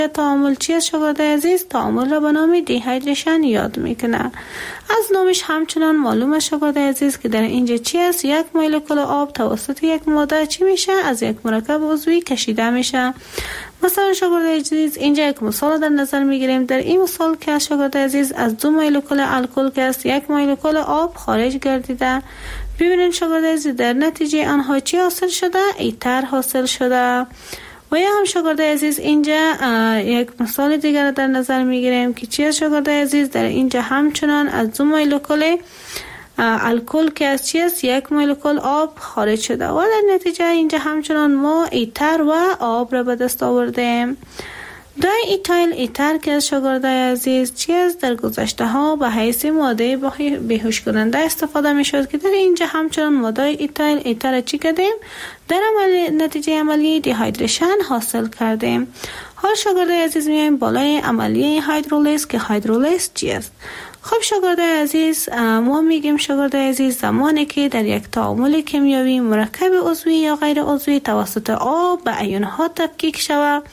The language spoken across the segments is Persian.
تعامل چی است شاگرد عزیز؟ تعامل را به نام دیهایدریشن یاد میکنه. از نامش همچنان معلوم است شاگرد عزیز که در اینجا چی است؟ یک مولکول آب توسط یک ماده چی میشه؟ از یک مرکب عضوی کشیده میشه. مثلا شاگرد عزیز اینجا یک مثال در نظر میگیریم. در این مثال که شاگرد عزیز از دو مولکول الکل که است یک مولکول آب خارج گردیده. ببینید شاگرد عزیز در نتیجه آنها چی حاصل شده؟ ایتر حاصل شده. و یا هم شاگرد عزیز اینجا یک مثال دیگر در نظر میگیریم که چی است شاگرد عزیز؟ در اینجا همچنان از دو مولکول الکل که از چی است؟ یک مولکول آب خارج شده و در نتیجه اینجا همچنان ما ایتر و آب را به دست آوردیم. دای ایتایل ایتر که از شاگرد عزیز چی است؟ در گذشته ها به حیث ماده بیهوش کننده استفاده می شد که در اینجا همچنان ماده ایتایل ایتر چی کردیم؟ در نتیجه عملی دیهایدریشن حاصل کردیم. حال شاگرد عزیز میایم بالای عملیه هیدرولیز که هیدرولیز چی است؟ خب شاگرد عزیز ما میگیم شاگرد عزیز زمانی که در یک تعامل کیمیایی مرکب عضوی یا غیر عضوی توسط آب به ایون ها تفکیک شود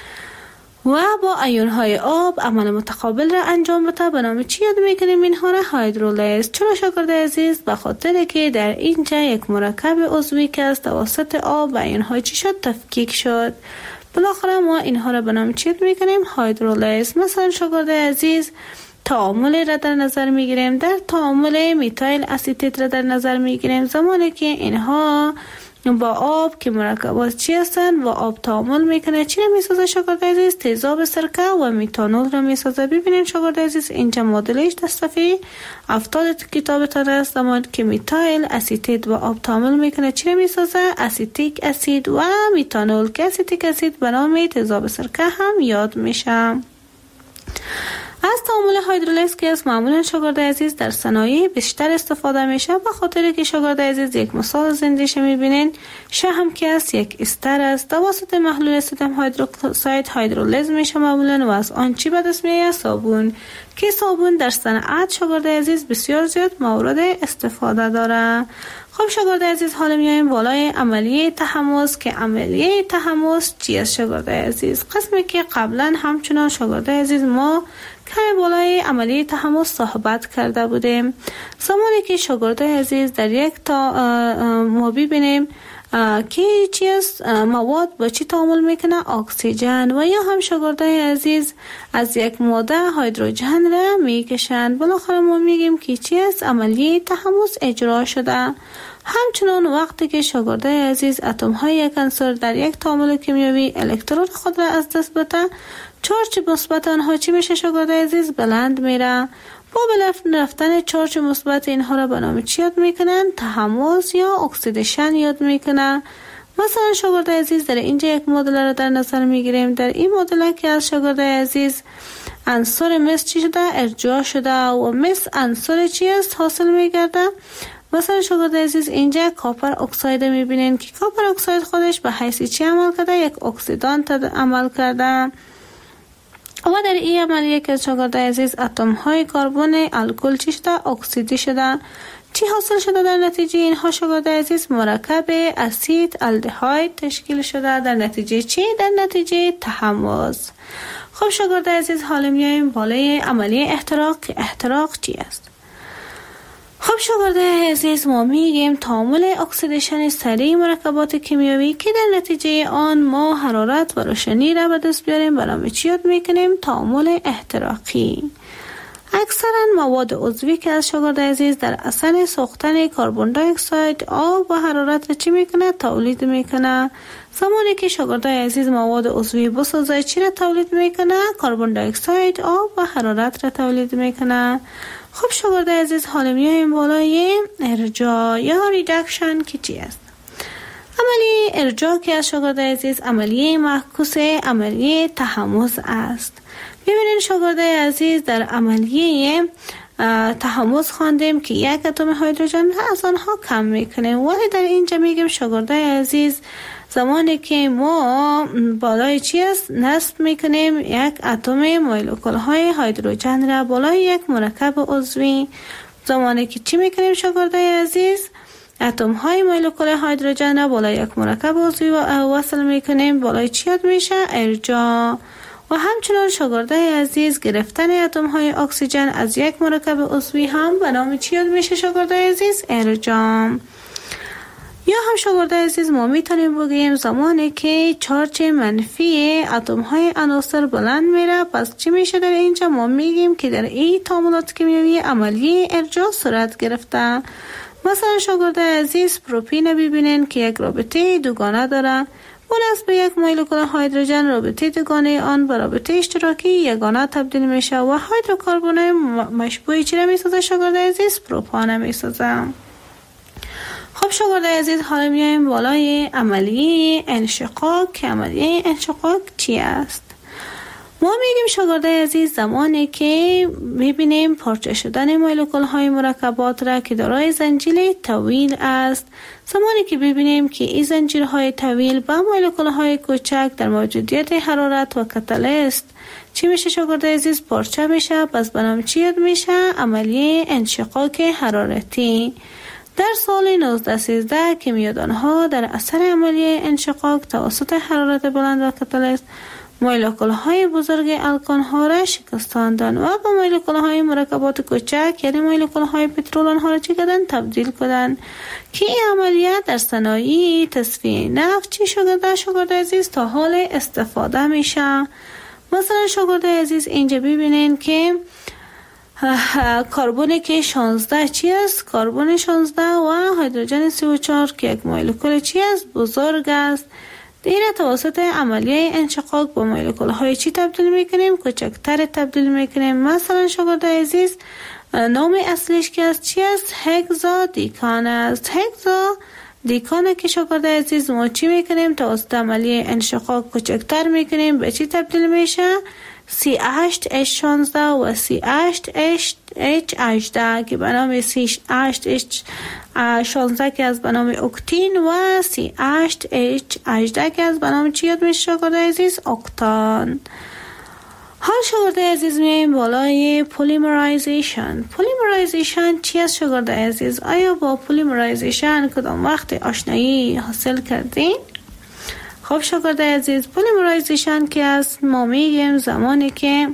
و با ایون های آب عمل متقابل را انجام بده به نام چی یاد میکنیم؟ اینها را هیدرولیز. چرا شاگرد عزیز؟ به خاطر که در اینجا یک مرکب عضوی که از توسط آب و ایون های چی شد؟ تفکیک شد. بالاخره ما اینها را به نام چی یاد میکنیم؟ هیدرولیز. مثلا شاگرد عزیز تعامل را در نظر میگیریم. در تعامل میتایل اسیتیت را در نظر میگیریم. زمانی که اینها با آب که مرکبات چی هستن و آب تعامل میکنه چی را میسازه شاگرد عزیز؟ تیزاب سرکه و میتانول را میسازه. ببینید شاگرد عزیز اینجا مدلش در صفحه 70 کتابتان است. زمانی که میتایل اسیتیت و آب تعامل میکنه چی را میسازه؟ اسیتیک اسید و میتانول که اسیتیک اسید به نام تیزاب سرکه هم یاد میشه. از تعامل هیدرولیز که از معمولا شاگرد عزیز در صنایع بیشتر استفاده میشه به خاطر که شاگرد عزیز یک مثال زندش میبینین شهم که است یک استر است توسط محلول سدیم هیدروکساید هیدرولیز میشه معمولا و از آن چی به دست میاد؟ صابون که صابون در صنعت شاگرد عزیز بسیار زیاد مورد استفاده داره. خب شاگرد عزیز حالا میایم بالای عملیه تحمض که عملیه تحمض چی است شاگرد عزیز؟ قسمی که قبلا همچنان شاگرد عزیز ما کمی بالای عملیه تحمض صحبت کرده بودیم. زمانی که شاگرد عزیز در یک ما ببینیم که چی است مواد با چی تعامل میکنه؟ اکسیژن و یا هم شاگرد عزیز از یک ماده هیدروژن را میکشند. بالاخره ما میگیم که چی است عملیه تحمض اجرا شده. همچنان وقتی که شاگرد عزیز اتم های یک عنصر در یک تعامل کیمیایی الکترون خود را از دست بده چارج مثبت آنها چی میشه شاگرد عزیز؟ بلند میره. با رفتن چارج مثبت اینها را به نام چی یاد میکنن؟ تحمض یا اکسیدیشن یاد میکنن. مثلا شاگرد عزیز در اینجا یک مدل را در نظر میگیریم. در این مدل که از شاگرد عزیز عنصر مس چی شده؟ ارجاع شده و مس عنصر چی است؟ حاصل میگرده. مثلا شاگرد عزیز اینجا کاپر اکساید میبینین که کاپر اکساید خودش به حیث چی عمل کرده؟ یک اکسیدانت عمل کرده. و در این عملیه که شاگرد عزیز اتم های کربن الکل چی شده؟ اکسیدی شده. چی حاصل شده در نتیجه اینها شاگرد عزیز؟ مرکب اسید الدهاید تشکیل شده. در نتیجه چی؟ در نتیجه تحمض. خب شاگرد عزیز حالا میایم بالای عملیه احتراق که احتراق چی است؟ خب شاگرد عزیز ما میگیم تعامل اکسیدیشن سریع مرکبات کیمیایی که در نتیجه آن ما حرارت و روشنی را به دست بیاریم برای چی یاد میکنیم؟ تعامل احتراقی. اکثرا مواد عضوی که از شاگرد عزیز در اثر سوختن کربن دی اکساید آب و حرارت را چی میکنه؟ تولید میکنه. زمانی که شاگرد عزیز مواد عضوی بسازه چی را تولید میکنه؟ کربن دی اکساید آب و حرارت را تولید میکنه. خب شاگرد عزیز حالا میایم بالای ارجاع یا ریدکشن که چی است؟ عملیه ارجاع که از شاگرد عزیز عملیه معکوس عملیه تحمض است. ببینید شاگرد عزیز در عملیه تحمض خواندیم که یک اتم هیدروژن از آنها کم میکنیم ولی در اینجا میگیم شاگرد عزیز زمانی که ما بالای چی است نصب میکنیم یک اتم مولکول های هیدروژن را بالای یک مرکب عضوی. زمانی که چی میکنیم شاگرد عزیز اتم های مولکول هیدروژن را بالای یک مرکب عضوی وصل میکنیم بالای چی یاد میشه؟ ارجاع. و همچنان شاگردای عزیز گرفتن اتم های اکسیژن از یک مرکب عضوی هم به نام چی یاد میشه شاگردای عزیز؟ ارجام. یا هم شاگردای عزیز ما میتونیم بگیم زمانی که چارج منفی اتم های عناصر بلند میره، پس چی میشه در اینجا؟ ما میگیم که در این تعاملات کیمیایی عملیه ارجاع صورت گرفته. مثلا شاگردای عزیز پروپین ببینین که یک رابطه دوگانه داره، اون از به یک مولکول هیدروژن رابطه دوگانه آن به رابطه اشتراکی یگانه تبدیل میشه و هیدروکربن مشبوع چی را میسازه شاگردای عزیز؟ پروپان میسازه. خب شاگردای عزیز حالا میایم بالای عملیه انشقاق که عملیه انشقاق چی است؟ ما میگیم شاگردای عزیز زمانی که میبینیم پارچه شدن مولکول های مرکبات را که دارای زنجیره طویل است، زمانی که ببینیم که این زنجیرهای طویل با مولکول های کوچک در موجودیت حرارت و کاتالیست چی میشه شاگردای عزیز؟ پارچه میشه. پس به نام چی یاد میشه؟ عملیه انشقاق حرارتی. در سال 1913 کیمیادانها در اثر عملیه انشقاق توسط حرارت بلند و کاتالیست مولکول های بزرگ الکان ها را شکستاندند و با مولکول های مرکبات کوچک یعنی مولکول های پترول آنها را چی کردند؟ تبدیل کردند که این عملیات در صنایع تصفیه نفت چی شده شاگردای عزیز تا حال استفاده میشه. مثلا شاگردای عزیز اینجا ببینین که کربن که 16 چی است؟ کربن 16 و هیدروژن 34 که یک مولکول چی است؟ بزرگ است. دیره توسط عملیه انشقاق با مولکول های چی تبدیل میکنیم؟ کوچکتر تبدیل میکنیم. مثلا شاگردای عزیز نام اصلیش که است چی است؟ هگزا دیکان است. هگزا دیکانه که شاگردای عزیز ما چی میکنیم؟ توسط عملیه انشقاق کوچکتر میکنیم، به چی تبدیل میشه؟ C8H16 و C8H18 که به نام C8H16 که از به نام اکتین و C8H18 که از به نام چی یاد میشه شاگردای عزیز؟ اکتان. حال شاگردای عزیز میایم بالای پولیمرایزیشن. پولیمرایزیشن چی است شاگردای عزیز؟ آیا با پولیمرایزیشن کدام وقت آشنایی حاصل کردین؟ خب شاگردای عزیز پولیمرایزیشن که است ما میگیم زمانی که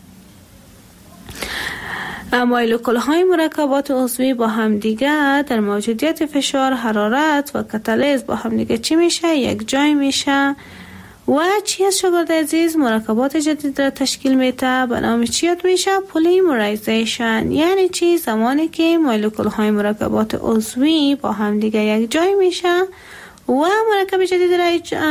مولکول های مرکبات عضوی با هم دیگه در موجودیت فشار، حرارت و کاتالیز با هم دیگه چی میشه؟ یک جای میشه و چی است شاگردای عزیز؟ مرکبات جدید را تشکیل میده، به نام چی یاد میشه؟ پولیمرایزیشن. یعنی چی؟ زمانی که مولکول های مرکبات عضوی با هم دیگه یک جای میشه و مرکب جدید را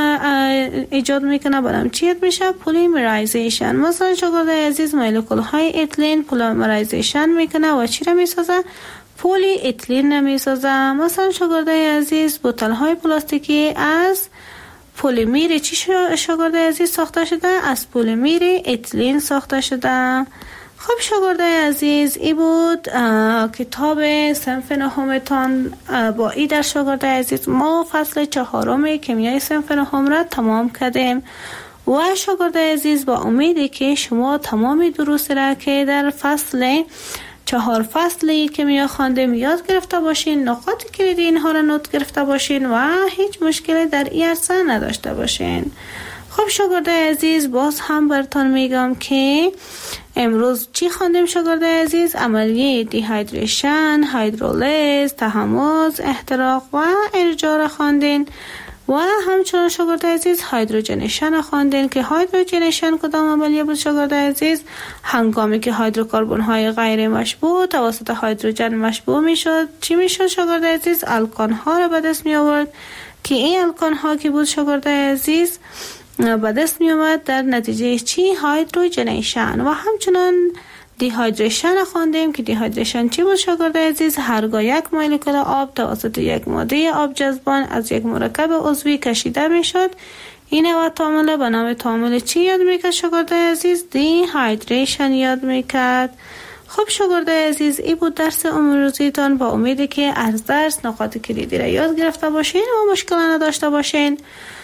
ایجاد میکنه، برام چی یاد میشه؟ پولیمرایزیشن. مثلا شاگردای عزیز مولکول های اتلین پولیمرایزیشن میکنه و چی را میسازه؟ پولی اتلین میسازه. مثلا شاگردای عزیز بوتل های پلاستیکی از پلیمر چی شاگردای عزیز ساخته شده؟ از پلیمر اتلین ساخته شده. خب شاگردای عزیز ای بود کتاب صنف نهمتان. با ای در شاگردای عزیز ما فصل 4 کیمیای صنف نهم را تمام کردیم و شاگردای عزیز با امیدی که شما تمام دروس را که در فصل 4 فصلی کیمیا خواندیم یاد گرفته باشین، نقاط کلیدی اینها را نوت گرفته باشین و هیچ مشکلی در این عرصه نداشته باشین. خب شاگردای عزیز باز هم براتون میگم که امروز چی خواندیم شاگردای عزیز؟ عملیه دیهایدریشن، هیدرولیز، تحمض، احتراق و ارجاع را خواندین و همچنان شاگردای عزیز هیدروژنیشن خواندین که هیدروژنیشن کدام عملیه بود شاگردای عزیز؟ هنگامی که هیدروکربن های غیر مشبوع توسط هیدروژن مشبوع میشد چی میشد شاگردای عزیز؟ الکان ها را به دست می آورد که این الکان ها که بود شاگردای عزیز به دست می آمد در نتیجه چی؟ هیدروژنیشن. و همچنان دیهایدریشن خواندیم که دیهایدریشن چی بود شاگردای عزیز؟ هرگاه یک مولکول آب توسط یک ماده آب جذبان از یک مرکب عضوی کشیده می شد، این نوع تعامل به نام تعامل چی یاد میکرد شاگردای عزیز؟ دیهایدریشن یاد میکرد. خب شاگردای عزیز این بود درس امروزیتان. با امیدی که از درس نقاط کلیدی را یاد گرفته باشین و مشکل نداشته باشین.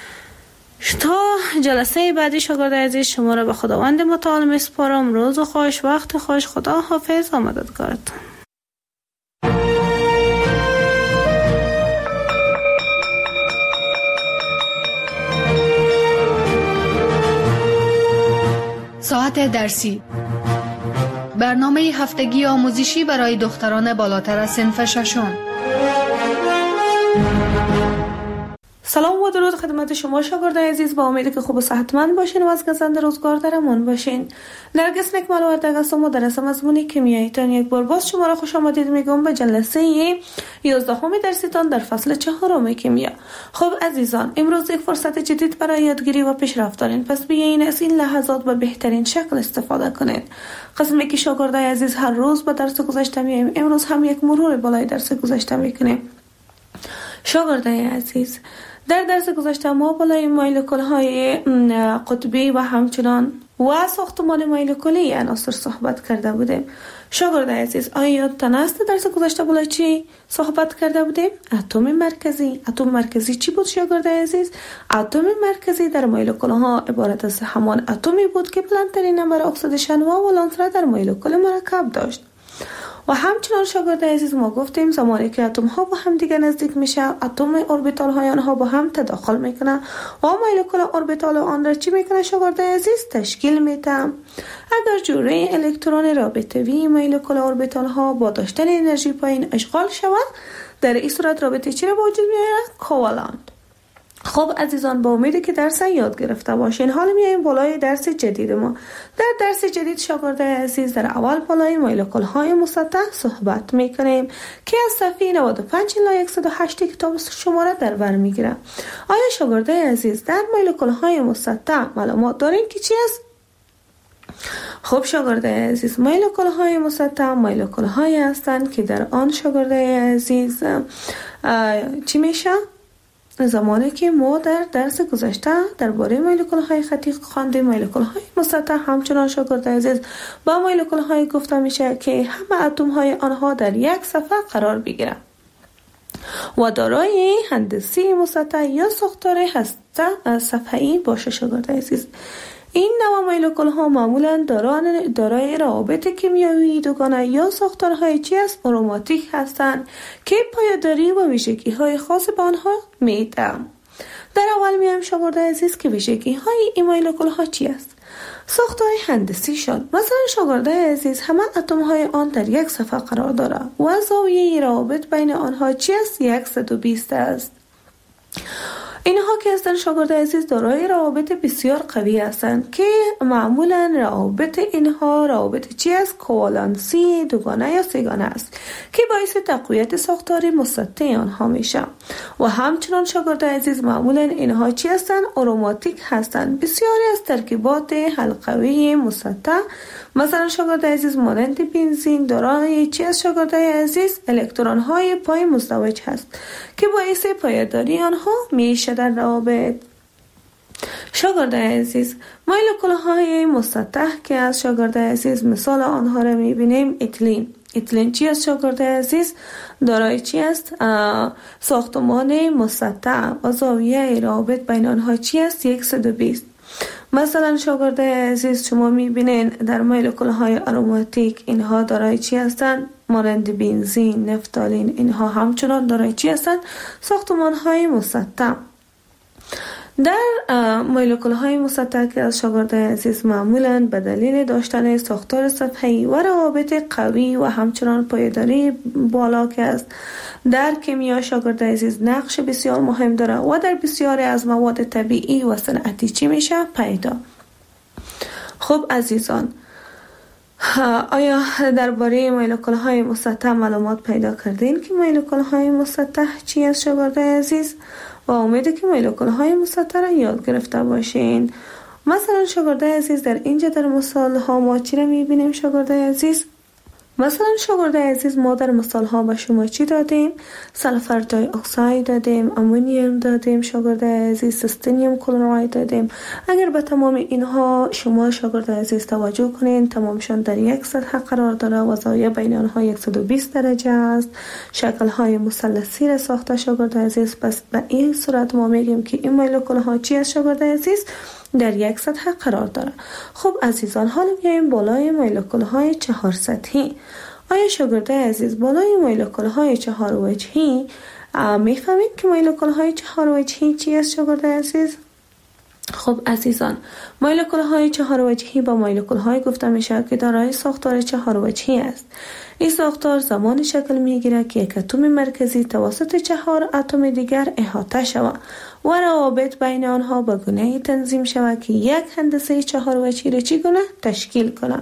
تا جلسه بعدی شاگردای عزیز شما را به خداوند متعال میسپارم. روز خوش، وقت خوش، خدا حافظ و مددگارتان. ساعت درسی، برنامه هفتگی آموزشی برای دختران بالاتر از صنف ششم. سلام و درود خدمت شما شاگردان عزیز، با امیدی که خوب و صحتمند باشین و از گزند روزگار در امان باشین. نرگس نکمل وردگ هستم و درس مضمون کیمیاییتان یک بار باز شما را خوش آمدید میگم به جلسه 11 درسیتان در فصل 4 کیمیا. خب عزیزان، امروز یک فرصت جدید برای یادگیری و پیشرفت دارین، پس بیاین از این لحظات به بهترین شکل استفاده کنید. قسمی که شاگردای عزیز هر روز به درس گذشته میایم، امروز هم یک مرور بالای درس گذشته میکنیم. شاگردای عزیز، در درس گذشته ما بالای مولکول‌های قطبی و همچنان و ساختمان مولکولی عناصر صحبت کرده بودیم. شاگردان عزیز، آیا یادتان است درس گذشته بالای چی صحبت کرده بودیم؟ اتم مرکزی. اتم مرکزی چی بود شاگردان عزیز؟ اتم مرکزی در مولکول‌ها عبارت از همان اتمی بود که بلندترین نمبر اکسیدیشن و ولانس را در مولکول مرکب داشت. و همچنان شاگردان عزیز ما گفتیم زمانی که اتم ها با هم دیگه نزدیک میشه، اتم اوربیتال های آنها با هم تداخل میکنه و مولکول اوربیتال آن را چی میکنه شاگردان عزیز؟ تشکیل میده. اگر جوره الکترون رابطه‌ای مولکول اوربیتال ها با داشتن انرژی پایین اشغال شود، در این صورت رابطه چی را به وجود میاره؟ کوالنت. خب عزیزان، با امیدی که درس یاد گرفته باشین، حالا میایم بالای درس جدید ما. در درس جدید شاگردان عزیز در اول بالای مولکول های مسطح صحبت میکنیم که از صفحه 95 الی 108 کتاب شما را در بر میگیره. آیا شاگردان عزیز در مولکول های مسطح معلومات دارین که چی است؟ خب شاگردان عزیز، مولکول های مسطح مولکول های هستند که در آن شاگردان عزیز چی میشه؟ زمانی که ما در درس گذشته درباره مولکول های خطی خواندیم، مولکول های مسطح همچنان شاگردان عزیز با مولکول های گفته میشه که همه اتم های آنها در یک صفحه قرار بگیرند و دارای هندسی مسطح یا ساختار هسته صفحه‌ای باشه. شاگردان عزیز، این نوع مولکول ها معمولا دارای روابط کیمیایی دوگانه یا ساختارهای چی است؟ آروماتیک هستند که پایداری و ویژگی های خاص به آنها میدن. در اول میایم شاگردان عزیز که ویژگی های این مولکول ها چی است؟ ساختار هندسی شد. مثلا شاگردان عزیز همه اتم های آن در یک صفحه قرار داره و زاویه روابط بین آنها چی است؟ 120 است. اینها که هستند شاگردان عزیز دارای روابط بسیار قوی هستند که معمولا روابط اینها روابط چی است؟ کوالنسی دوگانه یا سه‌گانه است که باعث تقویت ساختار مسطح آنها میشه. و همچنان شاگردان عزیز معمولا اینها چی هستند؟ آروماتیک هستند. بسیاری از ترکیبات حلقوی مسطح مثلا شاگردان عزیز مانند بنزین دارای چی است شاگردان عزیز؟ الکترون های پای مزدوج هست که باعث پایداری آنها میشه در روابط. شاگردان عزیز، مولکول های مسطح که از شاگردان عزیز مثال آنها را میبینیم اتیلین چی است شاگردان عزیز؟ دارای چی است؟ ساختمان مسطح و زاویه روابط بین آنها چی است؟ 120. مثلا شاگردان عزیز شما میبینین در مولکول های آروماتیک اینها دارای چی هستند؟ مانند بنزین، نفتالین، اینها همچنان دارای چی هستند؟ ساختمان های مسطح. در مولکول های مسطح که از شاگردان عزیز معمولا به دلیل داشتن ساختار صفحه‌ای و روابط قوی و همچنان پایداری بالا که است در کیمیا شاگردان عزیز نقش بسیار مهم داره و در بسیاری از مواد طبیعی و صنعتی چی میشه؟ پیدا. خب عزیزان، آیا درباره مولکول های مسطح معلومات پیدا کردین که مولکول های مسطح چی است شاگردان عزیز؟ و امیده که مولکول های مسطح را یاد گرفته باشین. مثلا شاگردان عزیز در اینجا در مثال ها ما چی را میبینیم شاگردان عزیز؟ مثلا شاگردان عزیز ما در مثال ها به شما چی دادیم؟ سلفر دای اکساید دادیم، امونیوم دادیم شاگردان عزیز، سستنیوم کلراید دادیم. اگر به تمام اینها شما شاگردان عزیز توجه کنین، تمامشان در یک سطح قرار داره و زاویه بین آنها 120 درجه است. شکل های مثلثی را ساخته شاگردان عزیز. پس به این صورت ما میگیم که این مولکول ها چی است شاگردان عزیز؟ در یک سطح قرار داره. خب عزیزان، حالا بیایم بالای مولکول های 4 سطحی. آیا شاگردان عزیز بالای مولکول های 4 وجهی میفهمید که مولکول های 4 وجهی چی است شاگردان عزیز؟ خب عزیزان، مولکول های 4 وجهی با مولکول های گفته میشه که دارای ساختار 4 وجهی است. این ساختار زمان شکل میگیره که یک اتم مرکزی توسط 4 اتم دیگر احاطه شود و روابط بین آنها به گونه تنظیم شود که یک هندسه 4 وجهی را چگونه تشکیل کنه.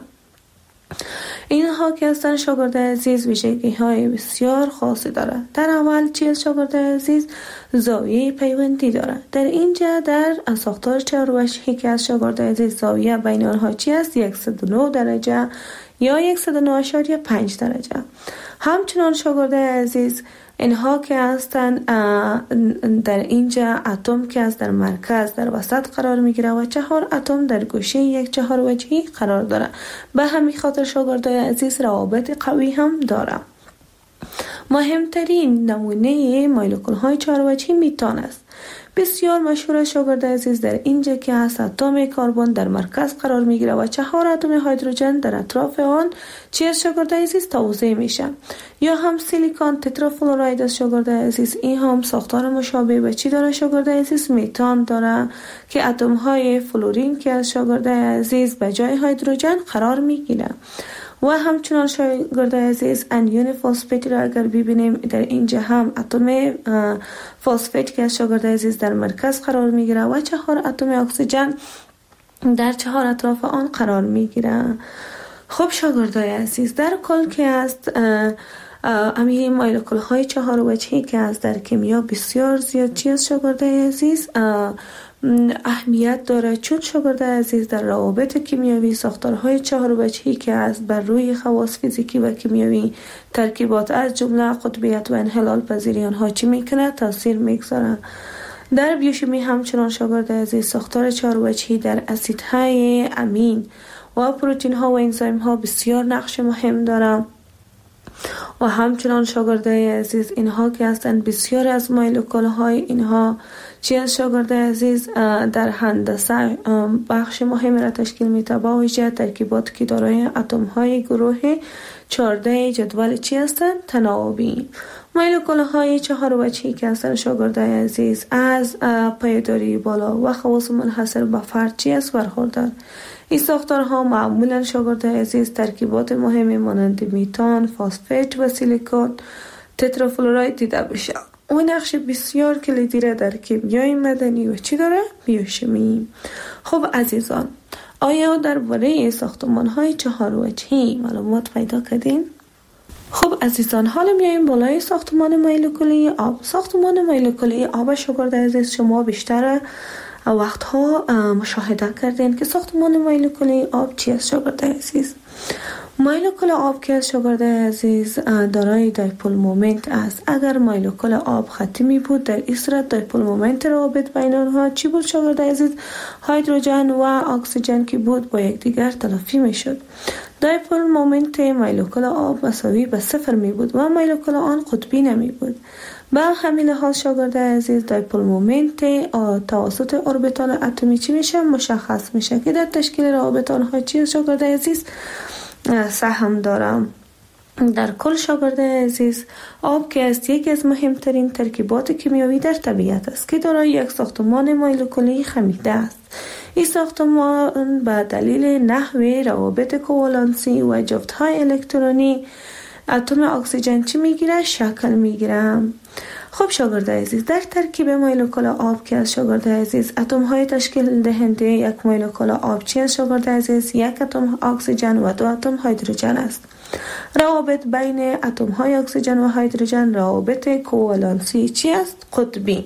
اینها که هستن شاگرد عزیز ویژگی های بسیار خاصی داره. در اول چیز شاگرد عزیز زاویه پیوندی داره. در اینجا در ساختار 4 وجهی که از شاگرد عزیز زاویه بین آنها چی است؟ 109 درجه یا 109.5 درجه. همچنان شاگرد عزیز اینها که هستند در اینجا اتم که از در مرکز در وسط قرار میگیره و 4 اتم در گوشه یک 4 وجهی قرار داره. به همین خاطر شاگرد عزیز روابط قوی هم داره. مهمترین نمونه مولکول های 4 وجهی میتان است. بسیار مشهور شاگرد عزیز در اینجا که هست اتم کربن در مرکز قرار میگیره و 4 اتم هیدروژن در اطراف آن چی شاگرد عزیز توزیع میشه. یا هم سیلیکون تترافلوراید است شاگرد عزیز. این هم ساختار مشابه به چی داره شاگرد عزیز؟ میتان داره که اتم های فلورین که از شاگرد عزیز به جای هیدروژن قرار میگیره. و همچنان شاگرد عزیز انیون فسفت را اگر ببینیم در اینجا هم اتم فسفت که شاگرد عزیز در مرکز قرار میگیره و 4 اتم اکسیژن در 4 اطراف آن قرار میگیره. خب شاگرد عزیز در کل که است امی مولکول های 4 وجهی که از در کیمیا بسیار زیاد چیز شاگرد عزیز اهمیت داره، چون شاگرد عزیز در روابط کیمیایی ساختارهای 4 وجهی که از بر روی خواص فیزیکی و کیمیایی ترکیبات از جمله قطبیت و انحلال پذیری آنها چی میکنه؟ تاثیر میگذاره. در بیوشیمی همچنان شاگرد عزیز ساختار 4 وجهی در اسیدهای امین و پروتین ها و انزیم ها بسیار نقش مهم داره. و همچنان شاگرد عزیز اینها که هستند بسیار از مولکول های اینها چی از شاگرد عزیز در هندسه بخش مهم را تشکیل میده، با ویژه ترکیبات که دارای اتم های گروه 14 جدول چی هستند؟ تناوبی. مولکول های 4 وجهی که هستند شاگرد عزیز از پایداری بالا و خواص منحصر به فرد چی است برخوردار. این ساختارها معمولا شاگرد عزیز ترکیبات مهمی مانند میتان، فسفت و سیلیکون تترافلوراید دیده بشه. اون نقش بسیار کلیدی را در کیمیای مدنی و چی داره؟ بیوشیمی. خب عزیزان، آیا درباره ساختمان های 4 وجهی معلومات پیدا کردین؟ خب عزیزان، حالا میایم بالای ساختمان مولکولی آب. ساختمان مولکولی آب شاگرد عزیز شما بیشتر وقتها مشاهده کردین که ساختمان مولکولی آب چی است شاگرد عزیز؟ مولکول آب که از شاگرد عزیز دارای دایپول مومنت است. اگر مولکول آب خطی می بود در این صورت دایپول مومنت روابط بین آنها چی بود شاگرد عزیز؟ هیدروژن و اکسیژن که بود با یکدیگر تلافی می شد. دایپول مومنت مولکول آب مساوی به 0 می بود و مولکول آن قطبی نمی بود. به همین لحاظ شاگرد عزیز دایپول مومنت توسط اوربیتال اتمی چی میشه؟ مشخص میشه که در تشکیل روابط آنها چی شاگرد عزیز سهم دارم. در کل شاگرد عزیز آب که است یکی از مهمترین ترکیبات کیمیایی در طبیعت است که دارای یک ساختمان مولکولی خمیده است. این ساختمان به دلیل نحوه روابط کوالنسی و جفت‌های الکترونی اتم اکسیژن چی میگیره؟ شکل میگیره. خب شاگرد عزیز در ترکیب مولکول آب که از شاگرد عزیز اتم های تشکیل دهنده یک مولکول آب چی از شاگرد عزیز؟ یک اتم اکسیژن و 2 اتم هیدروژن است. روابط بین اتم های اکسیژن و هیدروژن روابط کوالنسی چی است؟ قطبی.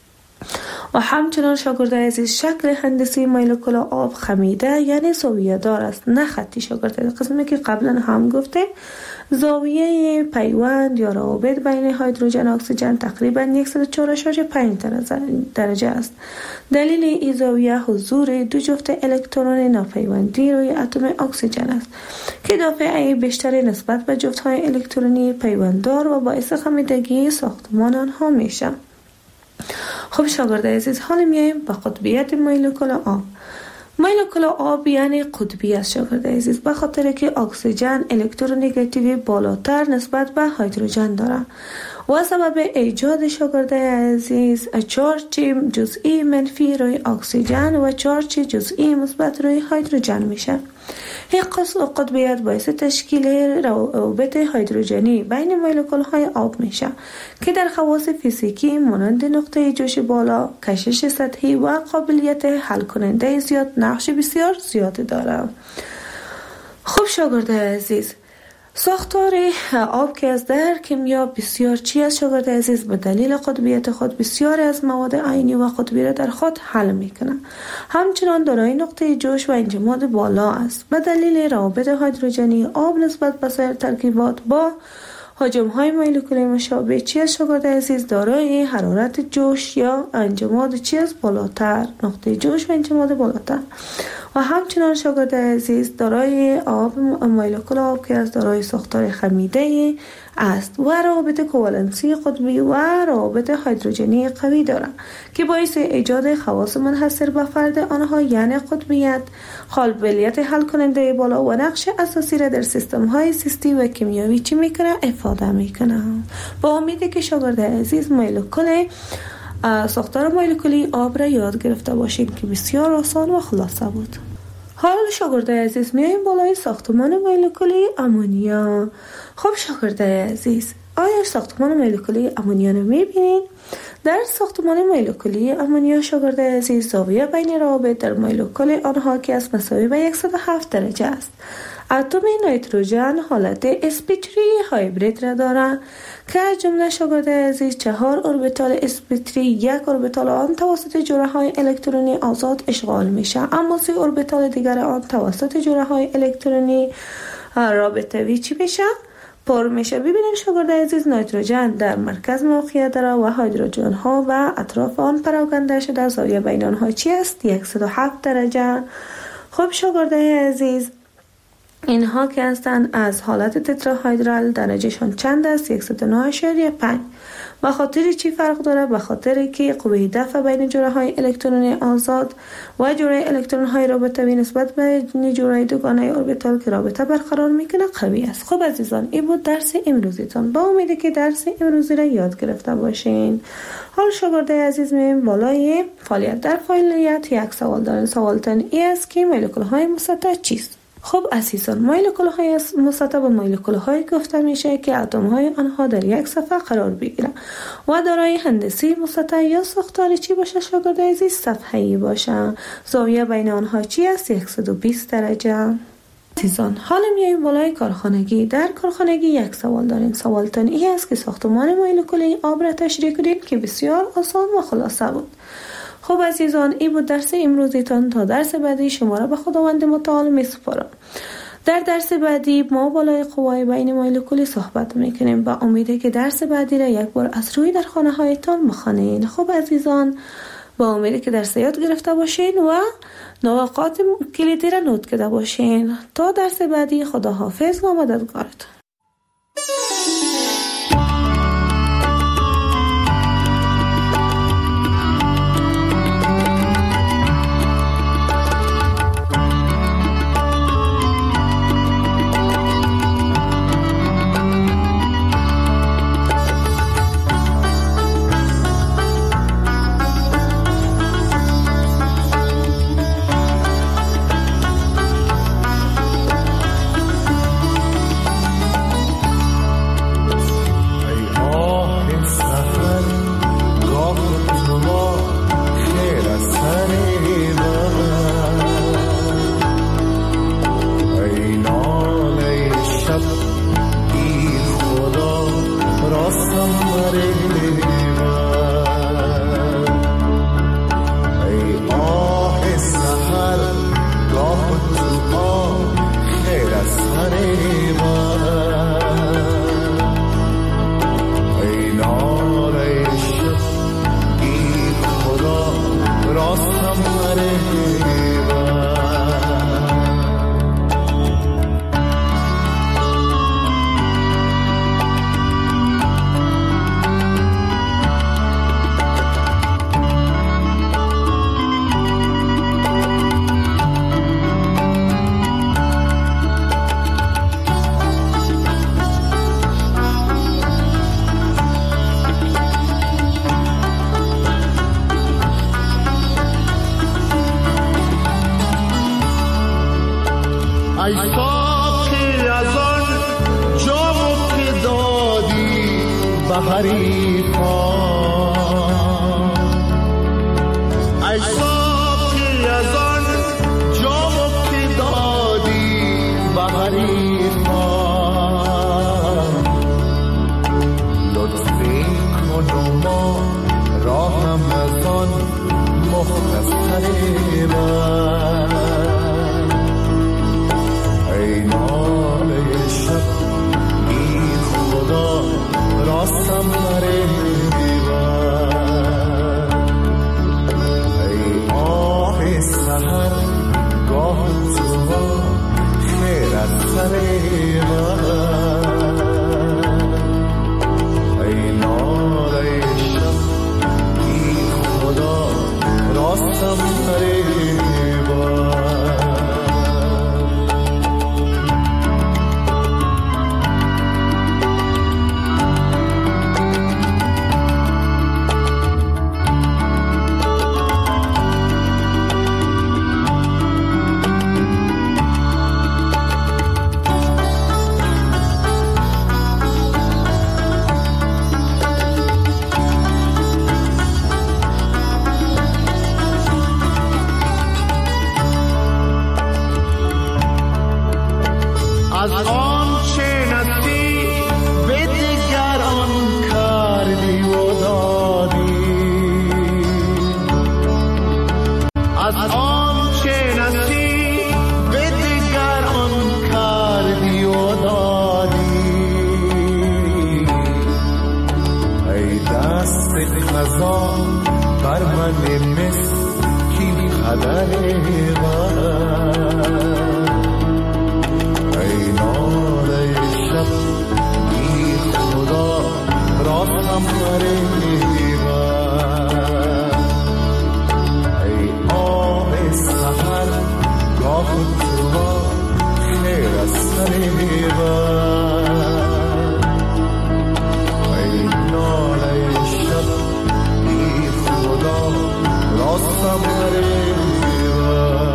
و همچنان شاگرد عزیز شکل هندسی مولکول آب خمیده یعنی زاویه دار است، نه خطی شاگرد عزیز. قسمی که قبلا هم گفته زاویه پیوند یا روابط بین هیدروژن و اکسیژن تقریبا 104.5 درجه است. دلیل این زاویه حضور 2 جفت الکترون ناپیوندی روی اتم اکسیژن است که دافعه بیشتری نسبت به جفت‌های الکترونی پیونددار و باعث خمیدگی ساختمان آنها میشه. خب شاگرد عزیز حالا میایم به قطبیت مولکول آب. مولکول آب یعنی قطبی است شاگرد عزیز، به خاطر که اکسیژن الکترونگاتیوی بالاتر نسبت به هیدروژن دارد و سبب ایجاد شاگرد عزیز چارج جزئی منفی روی اکسیژن و چارج جزئی مثبت روی هیدروژن میشه. این قطبیت باعث تشکیل روابط هیدروژنی بین مولکول های آب میشه که در خواص فیزیکی مانند نقطه جوش بالا، کشش سطحی و قابلیت حل کننده زیاد نقش بسیار زیاد داره. خب شاگرد عزیز، ساختار آب که از در کیمیا بسیار چی است شاگرد عزیز؟ به دلیل قطبیت خود بسیاری از مواد عینی و قطبی را در خود حل میکنه. همچنان دارای نقطه جوش و انجماد بالا است. به دلیل روابط هیدروژنی آب نسبت به سایر ترکیبات با حجم های مولکولی مشابه چی است شاگرد عزیز؟ دارای حرارت جوش یا انجماد چی است؟ بالاتر، نقطه جوش و انجماد بالاتر. و همچنان شاگرد عزیز دارای آب مولکول آب که از دارای ساختار خمیده است و روابط کوالنسی قطبی و روابط هیدروژنی قوی دارد که باعث ایجاد خواص منحصر به فرد آنها یعنی قطبیت، قابلیت حل کننده بالا و نقش اساسی را در سیستم های زیستی و کیمیایی چی میکنه؟ افاده میکنه. با امیده که شاگرد عزیز ساختار مولکولی آب را یاد گرفته باشید که بسیار آسان و خلاصه بود. حالا شاگرد عزیز میایم بالای ساختمان مولکولی آمونیا. خب شاگرد عزیز، آیا ساختمان مولکولی آمونیا رو میبینید؟ در ساختمان مولکولی آمونیا شاگرد عزیز زاویه بین روابط در مولکول آنها که از مساوی به 107 درجه است. اتم نیتروژن حالت اسپیتری هایبرید را دارد که از جمله شاگرد عزیز 4 اوربیتال اسپیتری، 1 اوربیتال آن توسط جوره های الکترونی آزاد اشغال میشه، اما 3 اوربیتال دیگر آن توسط جوره های الکترونی رابطه‌ای چی میشه؟ پر میشه. ببینید شاگرد عزیز، نیتروژن در مرکز موقعیت داره و هیدروژن ها و اطراف آن پراکنده شده. زاویه بین آنها چی است؟ 107 درجه. خب شاگرد عزیز، اینها که هستند از حالت تتراهیدرال درجهشان چند است؟ 109.5. به خاطر چی فرق داره؟ به خاطر که قوه دفع بین جوره های الکترونی آزاد و جوره الکترون های رابطه‌ای نسبت به جوره دوگانه اوربیتال که رابطه برقرار میکنه قوی است. خب عزیزان، این بود درس امروزیتان. با امیده که درس امروزی را یاد گرفته باشین. حال شاگرد عزیز میایم بالای فعالیت. در فعالیت یک سوال داریم. سوالتان این است که مولکول های مسطح چیست؟ خب عزیزان، مولکول های مسطح به مولکول های گفته میشه که اتم های آنها در یک صفحه قرار بگیرن و دارای هندسی مسطح یا ساختار چی باشه شاگرد عزیز؟ صفحه‌ای باشه. زاویه بین آنها چی است؟ 120 درجه. عزیزان، حالا میایم بالای کارخانگی. در کارخانگی یک سوال داریم. سوالتان این است که ساختمان مولکولی آب را تشریح کنید که بسیار آسان و خلاصه بود. خب عزیزان، این بود درس امروزیتان. تا درس بعدی شما را به خداوند متعال میسپارم. در درس بعدی ما بالای قوای بین مولکولی صحبت میکنیم. با امیده که درس بعدی را یک بار از روی در خانه هایتان بخوانید. خب عزیزان، با امیده که درس یاد گرفته باشین و نقاط کلیدی را نوت کرده باشین. تا درس بعدی، خداحافظ و مددگارتان. ساقی از آن جامو که دادی به حریفان، ای ساقی از آن جامو که دادی به حریفان، لطفی کن و ما راهم از آن مختصر من، ای ناله شب بی خدا راستم بره دیوار، ای آه سحر گاه تو خیر از سر من، ای ناله شب بی خدا راستم بره دیوار. از آنچه نصیب به دیگران کردی و دادی، از آنچه نصیب به دیگران کردی و دادی، ای دست قضا بر من مسکین قدر من، ای ناله شب بی خدا راستم بره دیوار، ای آه سحر گاه تو خیر از سر من، ای ناله شب بی خدا راستم بره دیوار.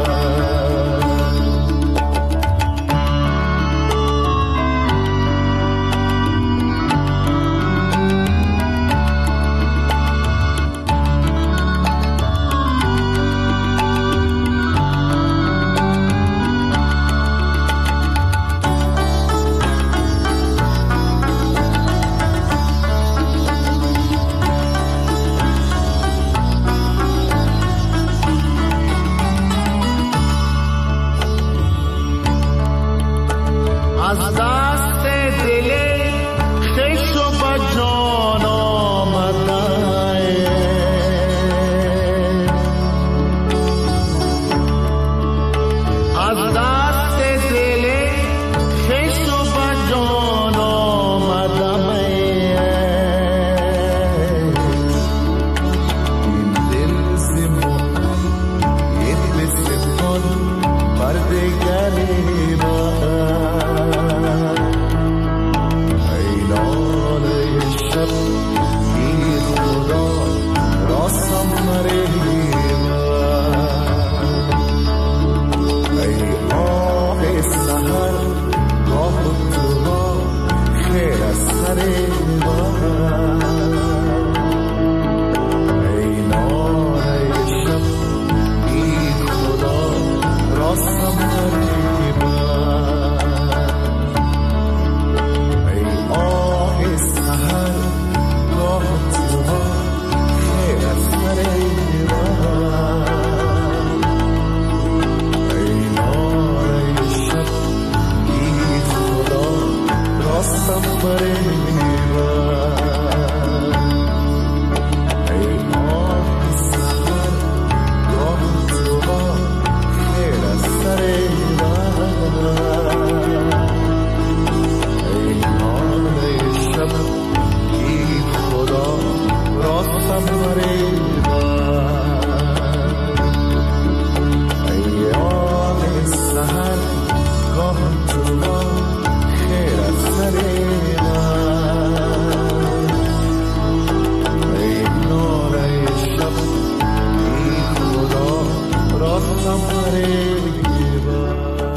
از دست دل خویش و به جان آمده، از دست دل خویش و به جان آمده، این دل زمان یک بسپان بر دیگری